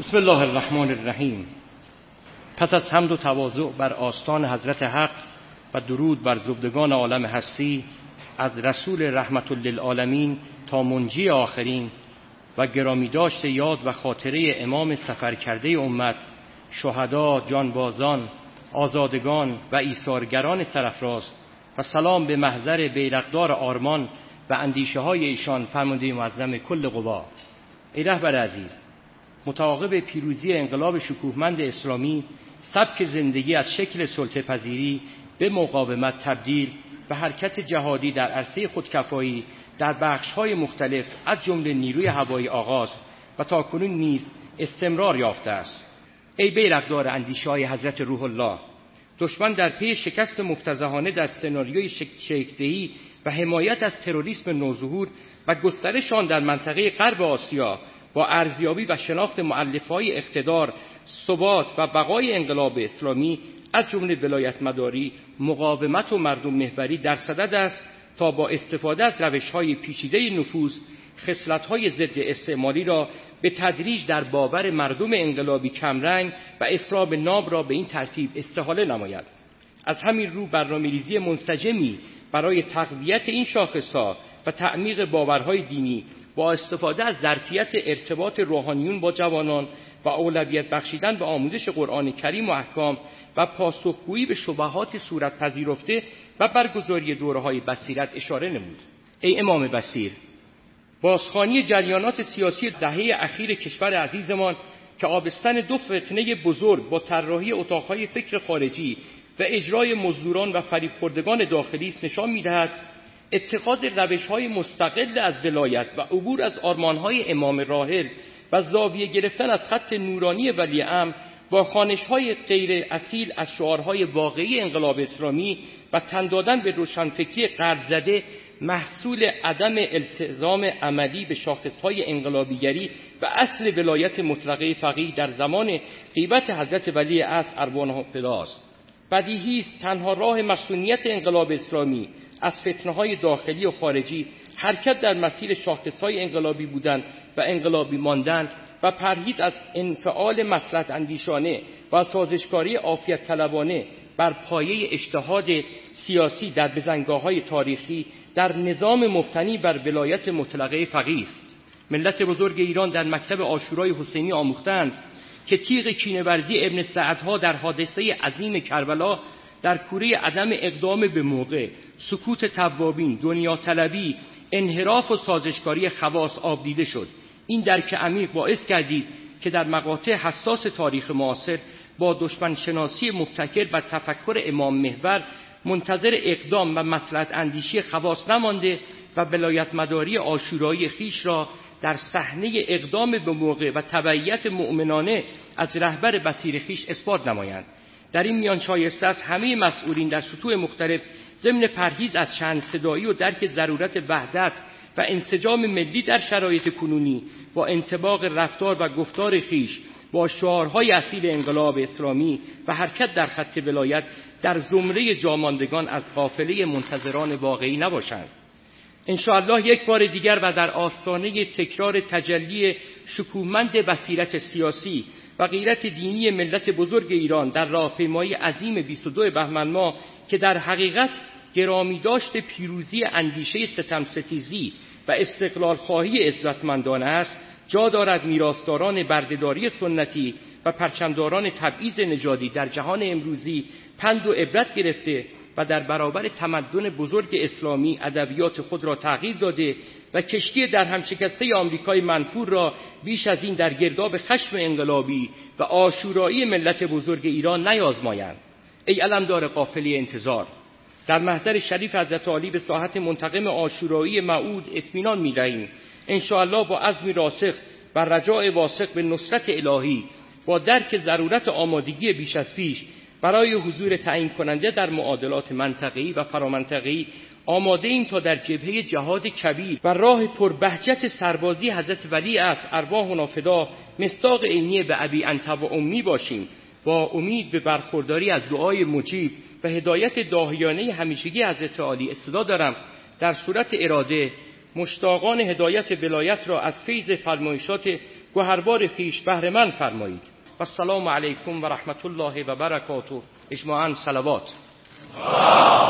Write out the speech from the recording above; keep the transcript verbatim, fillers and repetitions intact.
بسم الله الرحمن الرحیم. پس از حمد و تواضع بر آستان حضرت حق و درود بر زبدگان عالم هستی، از رسول رحمت للعالمین تا منجی آخرین و گرامی داشت یاد و خاطره امام سفر کرده امت، شهدا، جانبازان، آزادگان و ایثارگران سرافراز و سلام به محضر بیرقدار آرمان و اندیشه های ایشان فرمانده معظم کل قوا. ای رهبر عزیز، متعاقب پیروزی انقلاب شکوهمند اسلامی، سبک زندگی از شکل سلطه پذیری به مقاومت تبدیل به حرکت جهادی در عرصه خودکفایی در بخش‌های مختلف از جمله نیروی هوایی آغاز و تاکنون نیز استمرار یافته است. ای بیرقدار اندیشه‌های حضرت روح الله، دشمن در پی شکست مفتضحانه در سناریوی شیک‌دهی و حمایت از تروریسم نوظهور و گسترش آن در منطقه غرب آسیا با ارزیابی و شناخت مؤلفه‌های اقتدار، ثبات و بقای انقلاب اسلامی از جمله ولایت مداری، مقاومت و مردم محوری در صدد است تا با استفاده از روش‌های پیچیده نفوذ، خصلت‌های ضد استعماری را به تدریج در باور مردم انقلابی کمرنگ و اسراب ناب را به این ترتیب استحاله نماید. از همین رو برنامه‌ریزی منسجمی برای تقویت این شاخص‌ها و تعمیق باورهای دینی با استفاده از ظرفیت ارتباط روحانیون با جوانان و اولویت بخشیدن به آموزش قرآن کریم و احکام و پاسخگویی به شبهات صورت پذیرفته و برگزاری دوره‌های بصیرت اشاره نمود. ای امام بصیر، بازخوانی جریانات سیاسی دهه اخیر کشور عزیزمان که آبستن دو فتنه بزرگ با طراحی اتاق‌های فکر خارجی و اجرای مزدوران و فریب‌خوردگان داخلی است، نشان می‌دهد اتخاذ روش‌های مستقل از ولایت و عبور از آرمان‌های امام راحل و زاویه گرفتن از خط نورانی ولی امر با خوانش‌های غیر اصیل از شعارهای واقعی انقلاب اسلامی و تن دادن به روشنفکری غرب زده محصول عدم التزام عملی به شاخص‌های انقلابیگری و اصل ولایت مطلقه فقیه در زمان غیبت حضرت ولی عصر ارواح فداست. بدیهی است تنها راه مصونیت انقلاب اسلامی از فتنه‌های داخلی و خارجی حرکت در مسیر شاخص‌های انقلابی بودن و انقلابی ماندن و پرهیز از انفعال مصلحت اندیشانه و سازشکاری عافیت طلبانه بر پایه اجتهاد سیاسی در بزنگاه‌های تاریخی در نظام مبتنی بر ولایت مطلقه فقیه است. ملت بزرگ ایران در مکتب عاشورای حسینی آموختند که تیغ کینه‌ورزی ابن سعدها در حادثه عظیم کربلا در کوره عدم اقدام به موقع، سکوت توابین، دنیا طلبی، انحراف و سازشکاری خواص آب دیده شد. این درک عمیق باعث کردید که در مقاطع حساس تاریخ معاصر با دشمن شناسی مبتکر و تفکر امام محور منتظر اقدام و مصلحت اندیشی خواص نمانده و ولایت مداری عاشورایی خیش را در صحنه اقدام به موقع و تبعیت مؤمنانه از رهبر بصیر خیش اثبات نمایند. در این میان شایسته است همه مسئولین در سطوح مختلف ضمن پرهیز از چند صدایی و درک ضرورت وحدت و انسجام ملی در شرایط کنونی با انطباق رفتار و گفتار خیش با شعارهای اصیل انقلاب اسلامی و حرکت در خط ولایت در زمره جاماندگان از قافله منتظران واقعی نباشند. انشاءالله یک بار دیگر و در آستانه تکرار تجلی شکوهمند بصیرت سیاسی و غیرت دینی ملت بزرگ ایران در راهپیمایی عظیم بیست و دو بهمن ماه که در حقیقت گرامی داشت پیروزی اندیشه ستم ستیزی و استقلال خواهی عزتمندانه است، جا دارد میراثداران بردهداری سنتی و پرچمداران تبعیض نژادی در جهان امروزی پند و عبرت گرفته و در برابر تمدن بزرگ اسلامی ادبیات خود را تغییر داده و کشتی در هم شکسته آمریکای منفور را بیش از این در گرداب خشم انقلابی و عاشورایی ملت بزرگ ایران نیازمایند. ای علمدار قافله انتظار، در محضر شریف حضرت عالی به ساحت منتقم عاشورایی موعود اطمینان می‌دهیم. انشاءالله با عزم راسخ و رجاء واثق به نصرت الهی، با درک ضرورت آمادگی بیش از پیش برای حضور تعیین کننده در معادلات منطقه‌ای و فرامنطقه‌ای آماده ایم تا در جبهه جهاد کبیر و راه پربهجت سربازی حضرت ولی عصر ارواحنا فدا مصداق عینی به ابی انت و امی باشیم، با امید به برخورداری از دعای مجیب و هدایت داهیانه همیشگی حضرت عالی. استعداد دارم در صورت اراده مشتاقان هدایت ولایت را از فیض فرمایشات گوهربار خیش بهره مند فرمایید. و السلام علیکم و رحمت الله و برکاته. اجماعاً صلوات.